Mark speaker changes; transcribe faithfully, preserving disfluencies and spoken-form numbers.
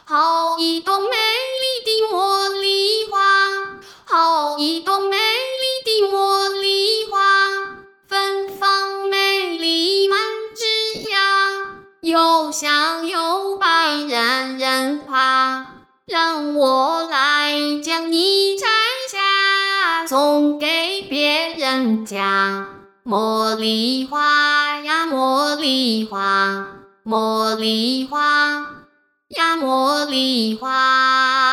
Speaker 1: 好一朵美丽的茉莉花，好一朵美丽的茉莉花，芬芳美丽满枝桠，又香又白人人夸。让我来将你摘下，送给别人家。茉莉花呀，茉莉花，茉莉花呀，茉莉花。